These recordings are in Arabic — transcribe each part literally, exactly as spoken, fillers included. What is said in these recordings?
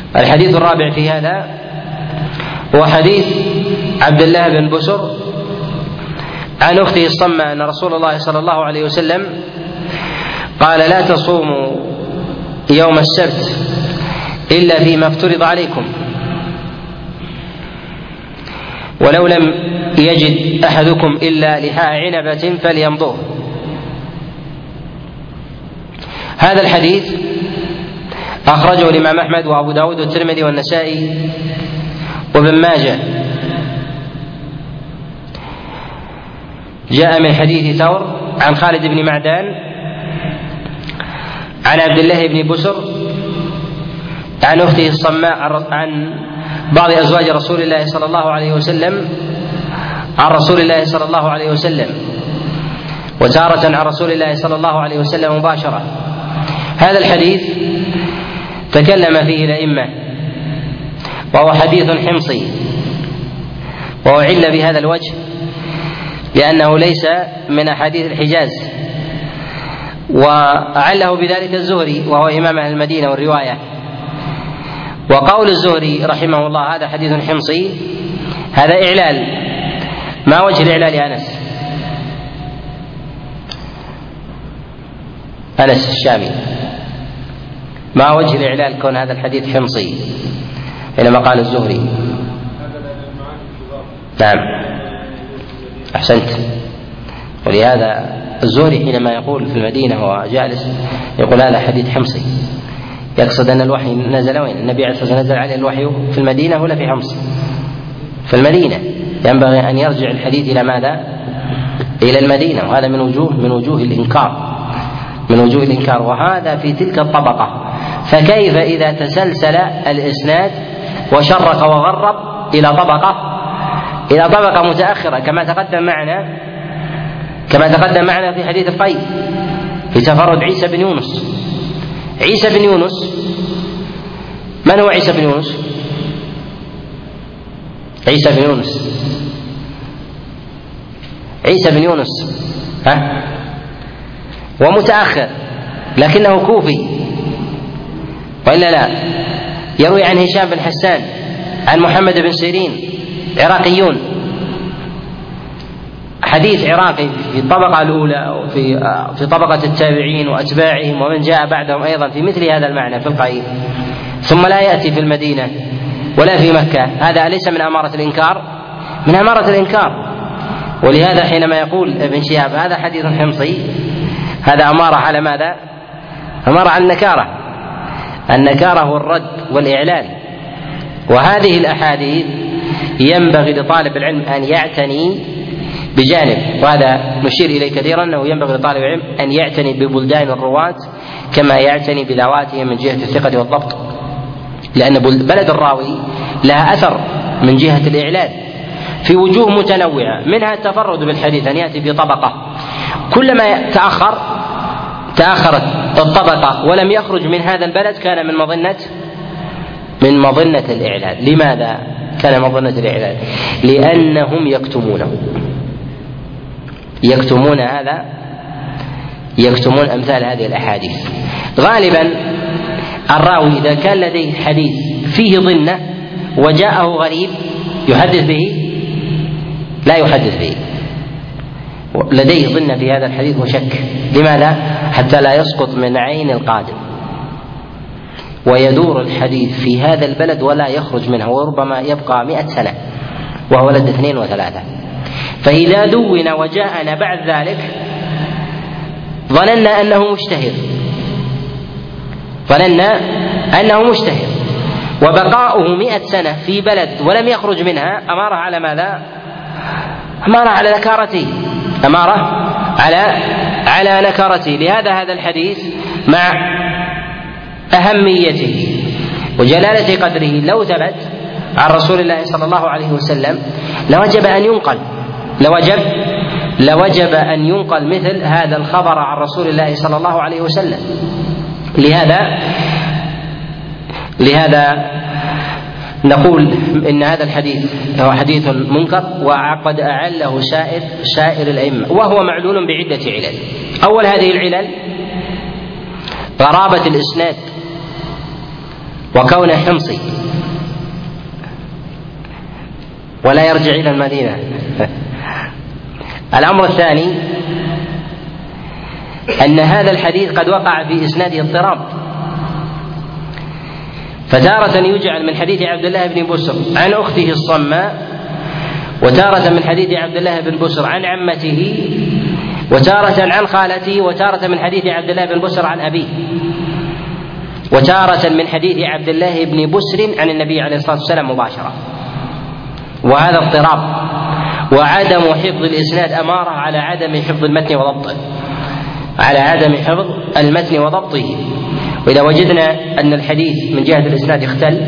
الحديث الرابع في هذا هو حديث عبد الله بن بسر عن أخته الصمة أن رسول الله صلى الله عليه وسلم قال: لا تصوموا يوم السبت إلا فيما افترض عليكم، ولو لم يجد أحدكم إلا لحاء عنبة فليمضغه. هذا الحديث أخرجه الإمام أحمد وأبو داود والترمذي والنسائي وابن ماجه. جاء من حديث ثور عن خالد بن معدان عن عبد الله بن بسر عن أخته الصماء عن بعض أزواج رسول الله صلى الله عليه وسلم عن رسول الله صلى الله عليه وسلم، وتارة عن رسول الله صلى الله عليه وسلم مباشرة. هذا الحديث تكلم فيه الأئمة، وهو حديث حمصي، وهو عل بهذا الوجه لأنه ليس من أحاديث الحجاز، وأعله بذلك الزهري وهو إمام أهل المدينة والرواية. وقول الزهري رحمه الله هذا حديث حمصي، هذا إعلال. ما وجه الإعلال يا أنس؟ أنس الشامي، ما وجه الإعلال كون هذا الحديث حمصي حينما قال الزهري؟ نعم أحسنت. ولهذا الزهري حينما يقول في المدينة وهو جالس يقول هذا حديث حمصي، يقصد أن الوحي نزل وين؟ النبي عليه الصلاة والسلام نزل عليه الوحي في المدينة ولا في حمص؟ في المدينة. ينبغي أن يرجع الحديث إلى ماذا؟ إلى المدينة، وهذا من وجوه من وجوه الإنكار من وجوه الإنكار وهذا في تلك الطبقة. فكيف إذا تسلسل الإسناد وشرق وغرب إلى طبقة إلى طبقة متأخرة، كما تقدم معنا كما تقدم معنا في حديث القيء في تفرد عيسى بن يونس. عيسى بن يونس، من هو عيسى بن يونس؟ عيسى بن يونس عيسى بن يونس ها ومتأخر لكنه كوفي، وإلا لا؟ يروي عن هشام بن حسان عن محمد بن سيرين، عراقيون، حديث عراقي في الطبقة الأولى وفي في طبقة التابعين وأتباعهم ومن جاء بعدهم أيضا في مثل هذا المعنى في القيء، ثم لا يأتي في المدينة ولا في مكة. هذا أليس من أمارة الإنكار؟ من أمارة الإنكار. ولهذا حينما يقول ابن شهاب هذا حديث حمصي، هذا أمارة على ماذا؟ أمارة على النكارة. النكارة هو الرد والإعلان. وهذه الأحاديث ينبغي لطالب العلم أن يعتني بجانب، وهذا نشير إليه كثيرا، أنه ينبغي لطالب العلم أن يعتني ببلدان الرواة كما يعتني بذواتهم من جهة الثقة والضبط، لأن بلد الراوي لها أثر من جهة الإعلان في وجوه متنوعة، منها التفرد بالحديث، أن يأتي بطبقة كلما تأخر تأخرت الطبقة ولم يخرج من هذا البلد كان من مظنة من مظنة الإعلان. لماذا كان مظنة الإعلان؟ لأنهم يكتمونه يكتمون هذا يكتمون أمثال هذه الأحاديث. غالبا الراوي إذا كان لديه حديث فيه ظنة وجاءه غريب يحدث به؟ لا يحدث به، لديه ظنة في هذا الحديث وشك. لماذا؟ حتى لا يسقط من عين القادم، ويدور الحديث في هذا البلد ولا يخرج منه، وربما يبقى مئة سنة وهو ولد اثنين وثلاثة. فإذا دون وجاءنا بعد ذلك ظننا أنه مشتهر ظننا أنه مشتهر وبقاؤه مئة سنة في بلد ولم يخرج منها أمارة على ماذا؟ أمارة على نكارته أمارة على على نكارته. لهذا هذا الحديث مع أهميته وجلالة قدره لو ثبت عن رسول الله صلى الله عليه وسلم لوجب أن ينقل لوجب لوجب أن ينقل مثل هذا الخبر عن رسول الله صلى الله عليه وسلم. لهذا لهذا نقول إن هذا الحديث هو حديث منكر، وقد أعله سائر سائر الأئمة، وهو معلول بعدة علل. أول هذه العلل غرابة الإسناد وكونه حمصي ولا يرجع إلى المدينة. الأمر الثاني أن هذا الحديث قد وقع في إسناده اضطراب، فتارة يجعل من حديث عبد الله بن بسر عن أخته الصماء، وتارة من حديث عبد الله بن بسر عن عمته، وتارة عن خالته، وتارة من حديث عبد الله بن بسر عن أبيه، وتارة من حديث عبد الله بن بسر عن النبي عليه الصلاة والسلام مباشرة. وهذا اضطراب وعدم حفظ الإسناد أمارة على عدم حفظ المتن وضبطه، على عدم حفظ المتن وضبطه. وإذا وجدنا أن الحديث من جهة الإسناد اختل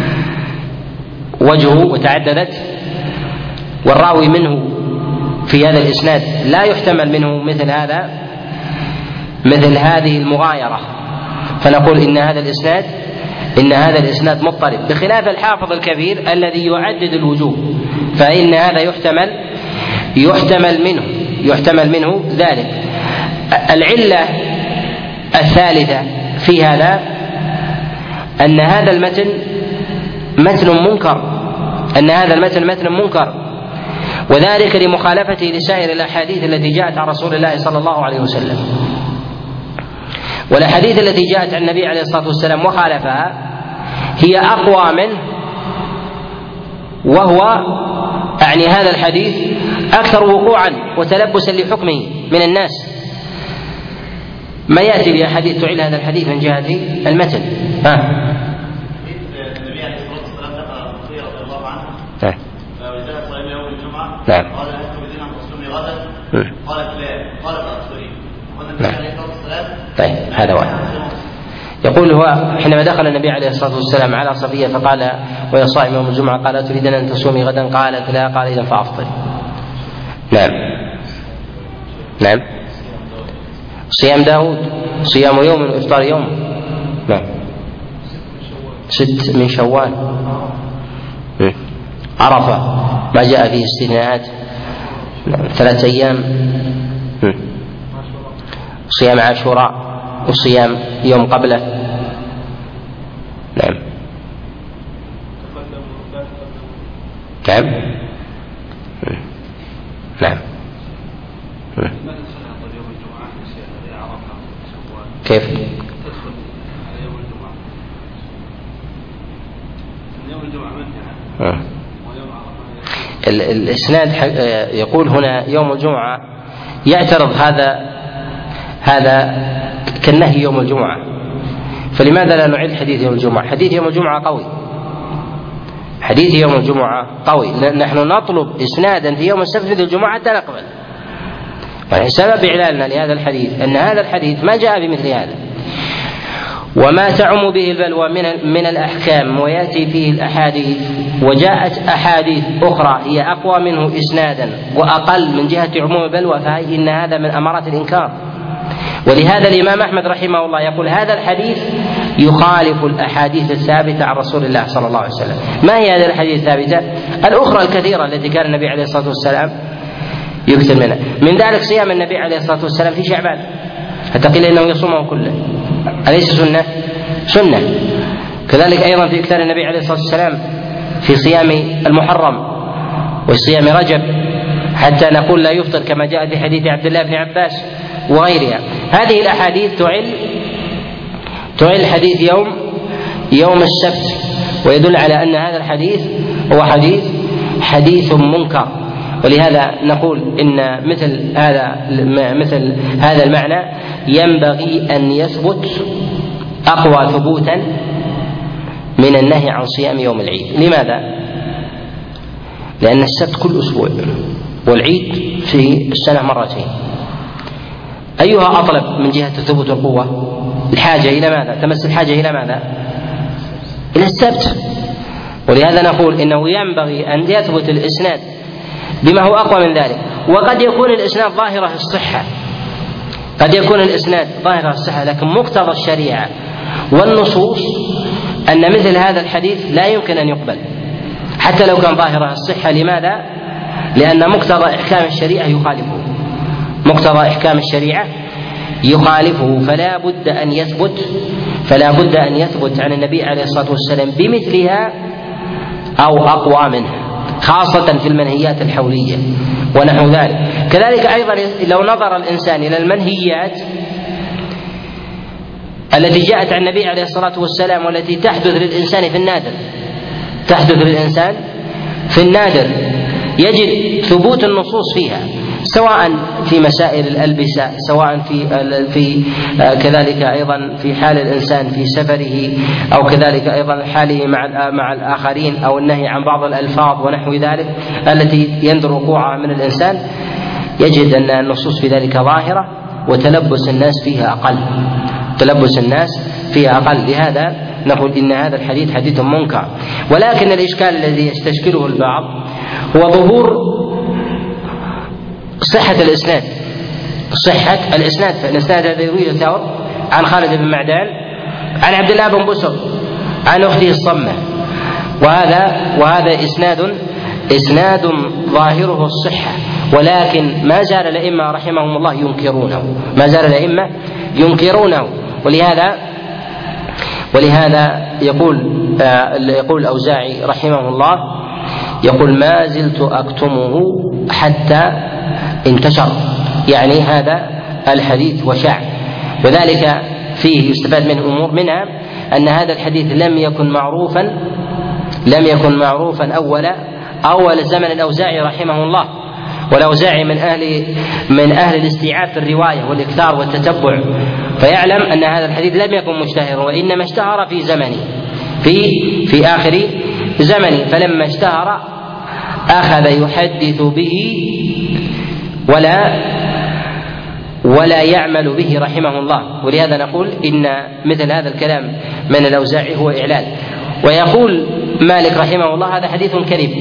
وجهه وتعددت، والراوي منه في هذا الإسناد لا يحتمل منه مثل هذا مثل هذه المغايرة، فنقول إن هذا الإسناد إن هذا الإسناد مضطرب، بخلاف الحافظ الكبير الذي يعدد الوجوه، فإن هذا يحتمل يحتمل منه يحتمل منه ذلك. العلة الثالثة في هذا أن هذا المتن متن منكر، أن هذا المتن متن منكر، وذلك لمخالفته لسائر الأحاديث التي جاءت عن رسول الله صلى الله عليه وسلم. والأحاديث التي جاءت عن النبي عليه الصلاة والسلام وخالفها هي أقوى منه، وهو أعني هذا الحديث أكثر وقوعا وتلبسا لحكمه من الناس. ما يأتي بأحاديث تعيل هذا الحديث من جهة المتن. ها النبي عليه الصلاة والسلام لقى أخيه رضي الله عنه نعم وإذا صلى يوم الجمعة نعم قال هل تريدين أن تصومي غدا؟ قالت لا، قالت أصومي. والنبي عليه الصلاة والسلام طيب هذا واحد. يقول هو حينما دخل النبي عليه الصلاة والسلام على صفية فقال وهي صائمة يوم الجمعة قال تريدين أن تصومي غدا؟ قالت لا. قال إذن فأفطر. نعم نعم صيام داود صيام يوم وإفطار يوم. نعم ست من شوال. عرفة ما جاء فيه استثناءات. ثلاثة أيام. صيام عاشوراء وصيام يوم قبله. نعم نعم نعم كيف؟ تدخل على يوم الجمعة يوم الجمعة منتهى ويوم عرفة. الإسناد يقول هنا يوم الجمعة، يعترض هذا هذا كالنهي يوم الجمعة، فلماذا لا نعيد حديث يوم الجمعة؟ حديث يوم الجمعة قوي، حديث يوم الجمعة قوي. نحن نطلب إسنادا في يوم السبت مثل الجمعة حتى نقبل. سبب إعلاننا لهذا الحديث أن هذا الحديث ما جاء بمثل هذا، وما تعم به البلوى من من الأحكام ويأتي فيه الأحاديث، وجاءت أحاديث أخرى هي أقوى منه إسنادا وأقل من جهة عموم البلوى، فإن هذا من أمارات الإنكار. ولهذا الإمام أحمد رحمه الله يقول هذا الحديث يخالف الأحاديث الثابتة عن رسول الله صلى الله عليه وسلم. ما هي هذه الأحاديث الثابتة؟ الأخرى الكثيرة التي كان النبي عليه الصلاة والسلام يكثر منها، من ذلك صيام النبي عليه الصلاة والسلام في شعبان حتى قيل إنه يصومه كله، أليس سنة؟ سنة. كذلك أيضا في إكثار النبي عليه الصلاة والسلام في صيام المحرم وصيام رجب حتى نقول لا يفطر كما جاء في حديث عبد الله بن عباس وغيرها. هذه الأحاديث تعل تعل حديث يوم يوم السبت، ويدل على أن هذا الحديث هو حديث حديث منكر. ولهذا نقول إن مثل هذا مثل هذا المعنى ينبغي أن يثبت أقوى ثبوتا من النهي عن صيام يوم العيد. لماذا؟ لأن السبت كل أسبوع والعيد في السنة مرتين. أيها أطلب من جهة ثبوت القوة؟ الحاجة إلى ماذا؟ تمس الحاجة إلى ماذا؟ إلى السبت. ولهذا نقول إنه ينبغي أن يثبت الإسناد بما هو أقوى من ذلك. وقد يكون الإسناد ظاهرة الصحة، قد يكون الإسناد ظاهرة الصحة، لكن مقتضى الشريعة والنصوص أن مثل هذا الحديث لا يمكن أن يقبل حتى لو كان ظاهرة الصحة. لماذا؟ لأن مقتضى إحكام الشريعة يخالفه، مقتضى إحكام الشريعة يخالفه، فلا بد أن يثبت فلا بد أن يثبت عن النبي عليه الصلاة والسلام بمثلها أو أقوى منها، خاصة في المنهيات الحولية ونحو ذلك. كذلك أيضا لو نظر الإنسان إلى المنهيات التي جاءت عن النبي عليه الصلاة والسلام والتي تحدث للإنسان في النادر تحدث للإنسان في النادر يجد ثبوت النصوص فيها، سواء في مسائل الألبسة، سواء في في كذلك أيضا في حال الإنسان في سفره، أو كذلك أيضا حاله مع مع الآخرين، أو النهي عن بعض الألفاظ ونحو ذلك التي يندر وقوعها من الإنسان، يجد أن النصوص في ذلك ظاهرة وتلبس الناس فيها أقل تلبس الناس فيها أقل لهذا نقول إن هذا الحديث حديث منكر. ولكن الإشكال الذي يستشكله البعض هو ظهور صحة الإسناد صحة الإسناد فالإسناد الذي يرويه ثور عن خالد بن معدان عن عبد الله بن بسر عن أخته الصمة، وهذا وهذا إسناد إسناد ظاهره الصحة، ولكن ما زال الأئمة رحمهم الله ينكرونه ما زال الأئمة ينكرونه ولهذا ولهذا يقول يقول الأوزاعي رحمه الله يقول ما زلت أكتمه حتى انتشر، يعني هذا الحديث وشاع. وذلك فيه يستفاد من أمور، منها أن هذا الحديث لم يكن معروفا لم يكن معروفا أول أول زمن الأوزاعي رحمه الله، والأوزاعي من أهل من أهل الاستيعاب في الرواية والإكثار والتتبع، فيعلم أن هذا الحديث لم يكن مشتهرا وإنما اشتهر في زمنه في في آخر زمنه، فلما اشتهر أخذ يحدث به ولا ولا يعمل به رحمه الله. ولهذا نقول إن مثل هذا الكلام من الأوزاعي هو إعلال. ويقول مالك رحمه الله هذا حديث كذب،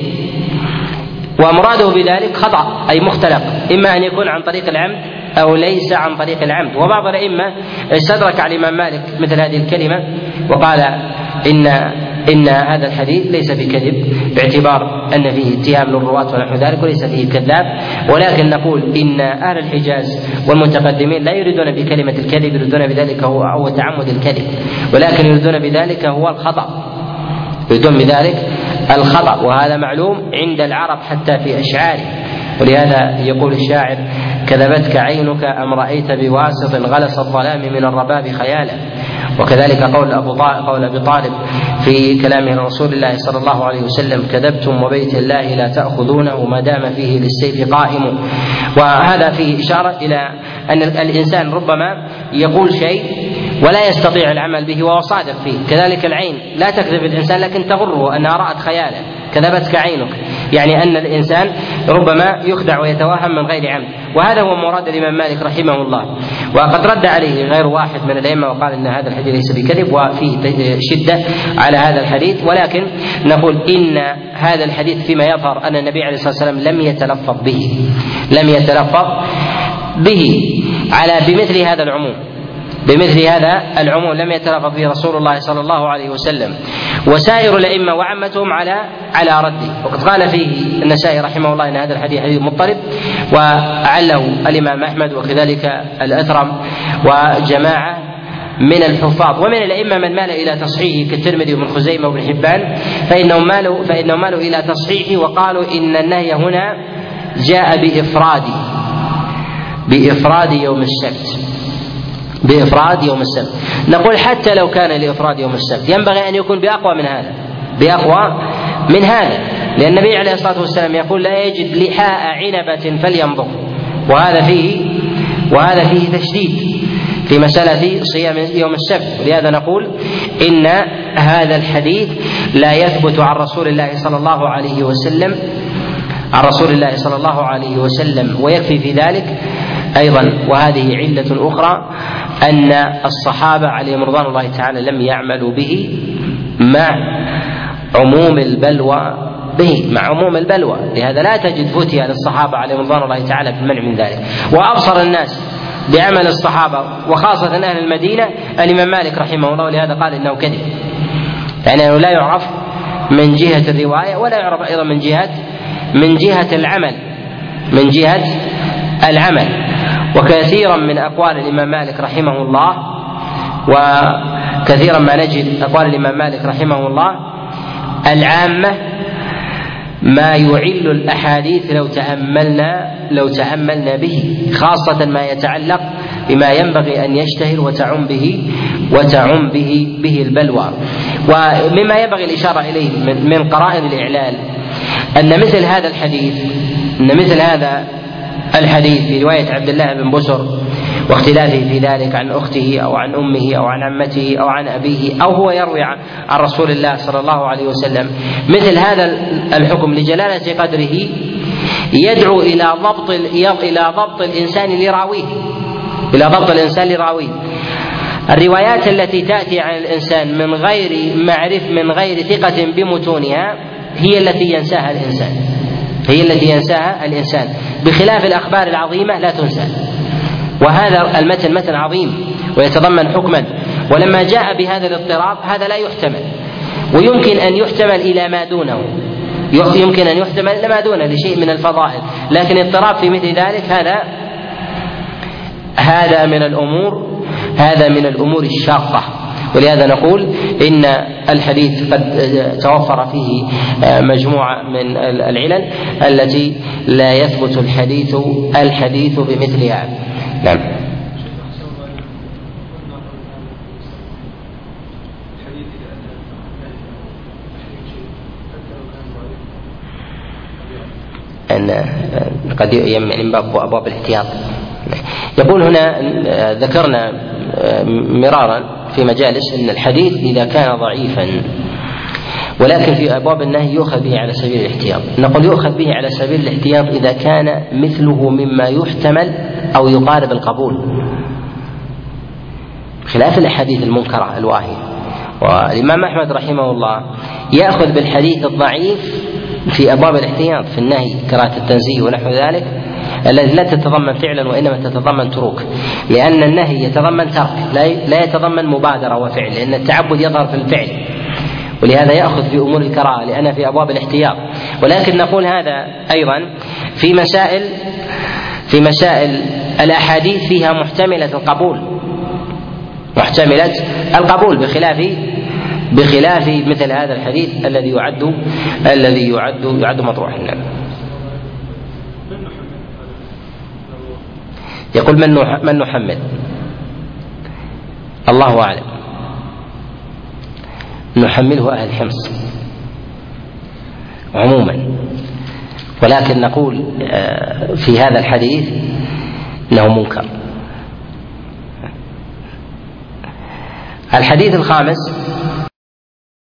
ومراده بذلك خطأ أي مختلق، إما أن يكون عن طريق العمد أو ليس عن طريق العمد. وبعض الأئمة استدرك على الإمام مالك مثل هذه الكلمة وقال إن إن هذا الحديث ليس بكذب، باعتبار أن فيه اتهام للرواة ونحو ذلك وليس فيه كذاب. ولكن نقول إن أهل الحجاز والمتقدمين لا يريدون بكلمة الكذب، يريدون بذلك هو هو تعمد الكذب، ولكن يريدون بذلك هو الخطأ يريدون بذلك الخطأ، وهذا معلوم عند العرب حتى في أشعاره. ولهذا يقول الشاعر كذبتك عينك أم رأيت بواسط غلس الظلام من الرباب خيالا. وكذلك قول أبو قول أبي طالب في كلامه لرسول الله صلى الله عليه وسلم كذبتم وبيت الله لا تأخذونه ما دام فيه للسيف قائم. وهذا فيه إشارة إلى أن الإنسان ربما يقول شيء ولا يستطيع العمل به وهو صادق فيه. كذلك العين لا تكذب الإنسان لكن تغره أنها رأت خيالا، كذبتك عينك، يعني أن الإنسان ربما يخدع ويتوهم من غير عمد. وهذا هو مراد الإمام مالك رحمه الله. وقد رد عليه غير واحد من الأئمة وقال إن هذا الحديث ليس بكذب وفيه شدة على هذا الحديث. ولكن نقول إن هذا الحديث فيما يظهر أن النبي عليه الصلاة والسلام لم يتلفظ به لم يتلفظ به على بمثل هذا العموم بمثل هذا العموم لم يتلفظ به رسول الله صلى الله عليه وسلم. وسائر الأئمة وعمتهم على على رده. وقد قال فيه النسائي رحمه الله إن هذا الحديث حديث مضطرب، وعله الإمام أحمد وكذلك الأثرم وجماعة من الحفاظ ومن الأئمة من مال إلى تصحيحه كالترمذي وابن خزيمة وابن حبان، فإنهم مالوا فإنهم مالوا إلى تصحيحه وقالوا إن النهي هنا جاء بإفراد بإفراد يوم السبت بإفراد يوم السبت. نقول حتى لو كان لإفراد يوم السبت ينبغي أن يكون بأقوى من هذا بأقوى من هذا لأن النبي عليه الصلاة والسلام يقول لا يجد لحاء عنبة فلينظر، وهذا فيه وهذا فيه تشديد في مسألة صيام يوم السبت. ولهذا نقول إن هذا الحديث لا يثبت عن رسول الله صلى الله عليه وسلم عن رسول الله صلى الله عليه وسلم ويكفي في ذلك أيضا. وهذه علة أخرى أن الصحابة عليهم رضوان الله تعالى لم يعملوا به مع عموم البلوى به مع عموم البلوى لهذا لا تجد فتية للصحابة عليهم رضوان الله تعالى في المنع من ذلك. وأبصر الناس بعمل الصحابة وخاصة أهل المدينة الإمام مالك رحمه الله، ولهذا قال إنه كذب، يعني أنه لا يعرف من جهة الرواية ولا يعرف أيضا من جهة من جهة العمل من جهة العمل. وكثيرا من أقوال الإمام مالك رحمه الله وكثيرا ما نجد أقوال الإمام مالك رحمه الله العامة ما يعل الأحاديث لو تأملنا لو تأملنا به، خاصة ما يتعلق بما ينبغي أن يشتهر وتعم به وتعم به به البلوى. ومما ينبغي الإشارة إليه من قرائن الإعلال أن مثل هذا الحديث أن مثل هذا الحديث في رواية عبد الله بن بسر واختلافه في ذلك عن أخته أو عن أمه أو عن عمته أو عن أبيه أو هو يروي عن رسول الله صلى الله عليه وسلم، مثل هذا الحكم لجلالة قدره يدعو إلى ضبط إلى ضبط الإنسان لراويه إلى ضبط الإنسان لراويه. الروايات التي تأتي عن الإنسان من غير معرف من غير ثقة بمتونها هي التي ينساها الإنسان هي التي ينساها الإنسان بخلاف الأخبار العظيمة لا تنسى. وهذا المتن متن عظيم ويتضمن حكما، ولما جاء بهذا الاضطراب هذا لا يحتمل، ويمكن أن يحتمل إلى ما دونه يمكن أن يحتمل إلى ما دونه لشيء من الفضائل، لكن اضطراب في مثل ذلك هذا هذا من الأمور هذا من الأمور الشاقة. ولهذا نقول إن الحديث قد توفر فيه مجموعة من العلل التي لا يثبت الحديث الحديث بمثلها. نعم. أن قد من باب أبواب الاحتياط. يقول هنا ذكرنا مرارا في مجالس أن الحديث إذا كان ضعيفا ولكن في أبواب النهي يؤخذ به على سبيل الاحتياط، نقول يؤخذ به على سبيل الاحتياط إذا كان مثله مما يحتمل أو يقارب القبول، خلاف الأحاديث المنكرة الواهية. والإمام أحمد رحمه الله يأخذ بالحديث الضعيف في أبواب الاحتياط في النهي كراهة التنزيه ونحو ذلك الذي لا تتضمن فعلا وإنما تتضمن تروك، لأن النهي يتضمن ترك لا يتضمن مبادرة وفعل، لأن التعبد يظهر في الفعل، ولهذا يأخذ في أمور الكراهة لأن في أبواب الاحتياط. ولكن نقول هذا أيضا في مسائل في مسائل الأحاديث فيها محتملة القبول محتملة القبول بخلاف بخلاف مثل هذا الحديث الذي يعد الذي يعد يعد مطروحا. يقول من من نحمل؟ الله أعلم، نحمله أهل الحمص عموما، ولكن نقول في هذا الحديث إنه منكر. الحديث الخامس